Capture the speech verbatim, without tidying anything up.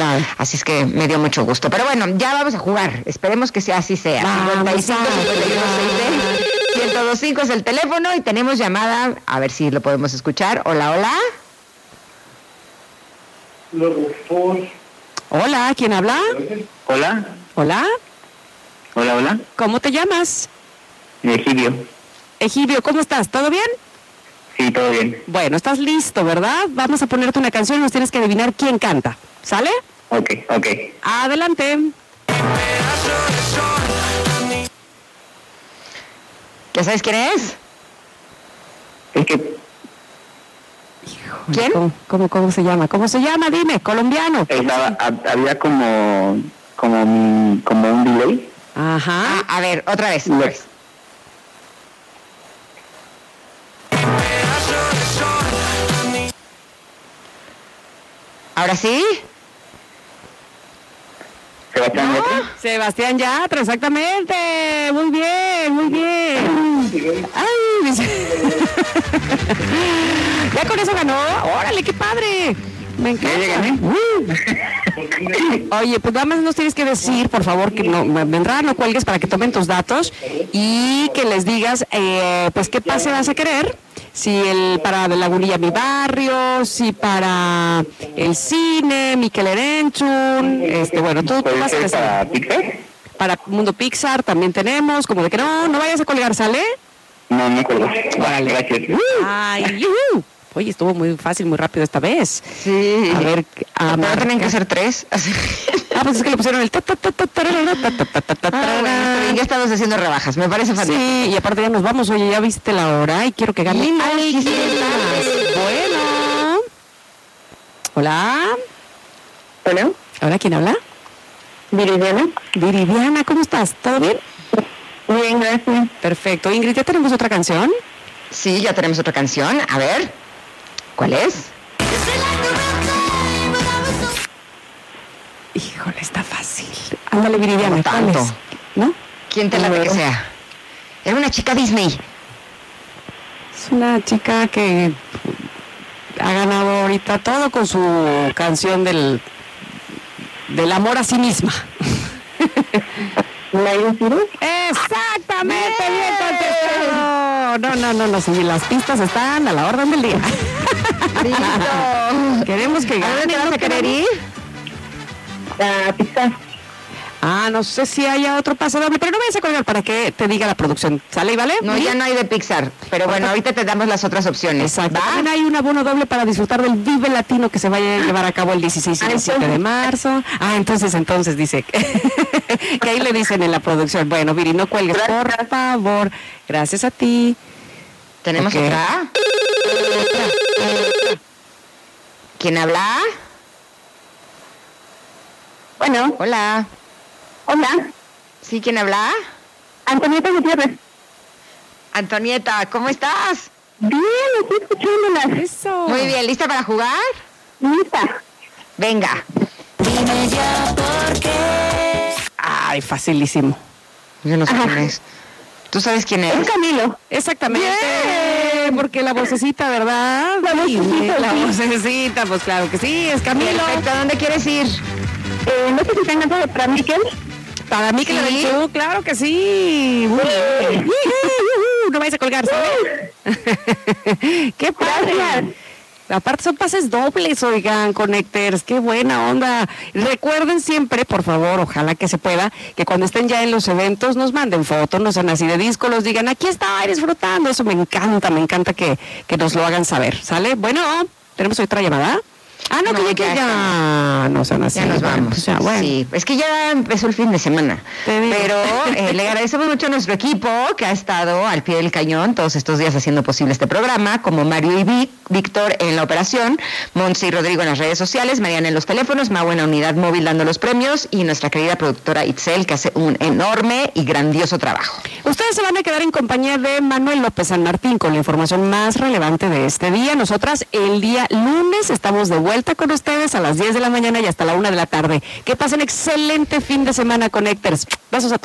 Claro. Así es que me dio mucho gusto. Pero bueno, ya vamos a jugar. Esperemos que sea así sea. cincuenta y cinco, cincuenta y uno, seis, ciento dos punto cinco es el teléfono y tenemos llamada. A ver si lo podemos escuchar. Hola, hola. Hola, ¿quién habla? Hola. Hola. Hola, hola. ¿Cómo te llamas? Egidio. Egidio, ¿cómo estás? ¿Todo bien? Sí, todo bien. Bueno, estás listo, ¿verdad? Vamos a ponerte una canción y nos tienes que adivinar quién canta. ¿Sale? Ok, ok. Adelante. ¿Ya sabes quién es? Es que ¿Quién? ¿Cómo, cómo, cómo se llama? ¿Cómo se llama? Dime, colombiano. estaba, ha- había como, como, un- como un delay. Ajá. Ah, a ver, otra vez. Otra Lo- vez. ¿Ahora sí? Sebastián Yatra. Sebastián Yatra, exactamente. Muy bien, muy bien. Ay, dice- ya con eso ganó. Órale, qué padre. Me Ya llegué, encanta. ¿eh? Oye, pues nada más nos tienes que decir, por favor, que no vendrán, no cuelgues para que tomen tus datos y que les digas, eh, pues, qué pase vas a querer. Si el para de Lagunilla Mi Barrio, si para el cine, Miquel Erenchun, este, bueno, tú, tú ¿Puede vas a ser decir. para Pixar? Para Mundo Pixar también tenemos, como de que no, no vayas a colgar, ¿sale? No, no acuerdo. Órale. Gracias. Ay, yujú. Oye, estuvo muy fácil, muy rápido esta vez. Sí. A ver, a ¿No marcar. tienen que ser tres? Así. Ah, pues es que le pusieron el ta ta ta ta tarara, ta ta ta ta ta Ah, bueno, está bien, ya estamos haciendo rebajas, me parece fantástico. Sí, y aparte ya nos vamos, oye, ya viste la hora y quiero que gane Sí, no, alguien sí, sí, más. Bueno. Hola. Hola. Hola, ¿quién habla? Viridiana. Viridiana, ¿cómo estás? ¿Todo bien? Bien, gracias. Perfecto. Ingrid, ¿ya tenemos otra canción? Sí, ya tenemos otra canción. A ver, ¿cuál es? Híjole, está fácil. Ándale, Viridiana, Como ¿cuál tanto. es? ¿No? ¿Quién te late que sea? Era una chica Disney. Es una chica que ha ganado ahorita todo con su canción del, del amor a sí misma. ¿Miley Cyrus? Exactamente, bien contestado. No, no, no, no, sí, las pistas están a la orden del día. Listo. Queremos que ¿A dónde gane. te vas a querer ir? A Pixar. Ah, no sé si haya otro pase doble, pero no vayas a colgar para que te diga la producción. ¿Sale y vale? No, ya no hay de Pixar. Pero bueno, ahorita te damos las otras opciones. Exacto. ¿Va? También hay un abono doble para disfrutar del Vive Latino que se vaya a llevar a cabo el dieciséis y diecisiete de marzo. Ah, entonces, entonces dice que ahí le dicen en la producción. Bueno, Viri, no cuelgues, por favor. Gracias a ti. ¿Tenemos Ok. otra? ¿Quién habla? Bueno, Hola. hola. ¿Sí, quién habla? Antonieta Gutiérrez. Antonieta, ¿cómo estás? Bien, estoy escuchándola. Eso. Muy bien, ¿lista para jugar? Lista. Venga. Dime ya por qué. Ay, facilísimo. Yo no sé quién es. ¿Tú sabes quién es? Es Camilo. Exactamente. Porque la vocecita, ¿verdad? La vocecita, La sí. vocecita, pues claro que sí, es Camilo. Perfecto, ¿a dónde quieres ir? Eh, no sé si tengan todo para Miquel. Para mí que le Sí. den claro que sí. Muy bien. No vayas a colgar, ¿sabes? Qué padre. Gracias. Aparte son pases dobles, oigan, Connectors, qué buena onda. Recuerden siempre, por favor, ojalá que se pueda, que cuando estén ya en los eventos nos manden fotos, no sean así de disco, los digan, aquí estaba disfrutando, eso me encanta, me encanta que, que nos lo hagan saber, ¿sale? Bueno, ¿tenemos otra llamada? Ah, no, No, que ya, que ya ya no sean así. Ya nos bueno, vamos. pues ya, bueno. Sí, es que ya empezó el fin de semana. Te digo. Pero eh, le agradecemos mucho a nuestro equipo que ha estado al pie del cañón todos estos días haciendo posible este programa, como Mario y Vic, Víctor en la operación, Montse y Rodrigo en las redes sociales, Mariana en los teléfonos, Mau en la unidad móvil dando los premios y nuestra querida productora Itzel que hace un enorme y grandioso trabajo. Ustedes se van a quedar en compañía de Manuel López San Martín con la información más relevante de este día. Nosotras el día lunes estamos de vuelta con ustedes a las diez de la mañana y hasta la una de la tarde. Que pasen excelente fin de semana, Connectors. Besos a todos.